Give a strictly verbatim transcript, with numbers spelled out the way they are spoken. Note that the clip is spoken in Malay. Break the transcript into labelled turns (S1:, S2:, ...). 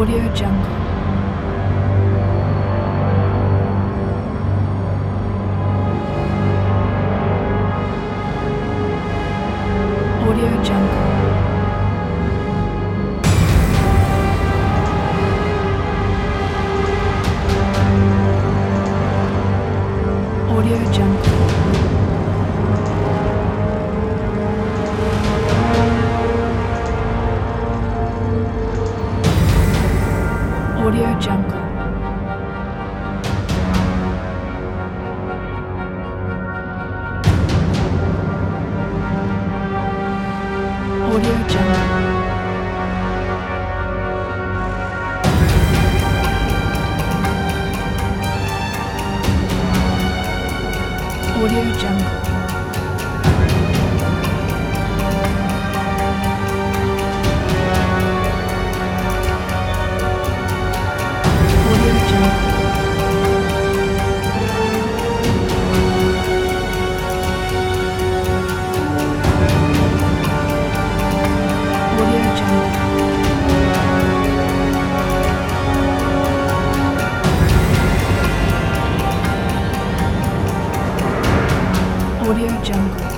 S1: Audio Jungle. Audio Jungle. Audio Jungle. Audio Jungle. Audio Jungle. Audio Jungle. Audio Jungle. Audio Jungle. Audio Jungle.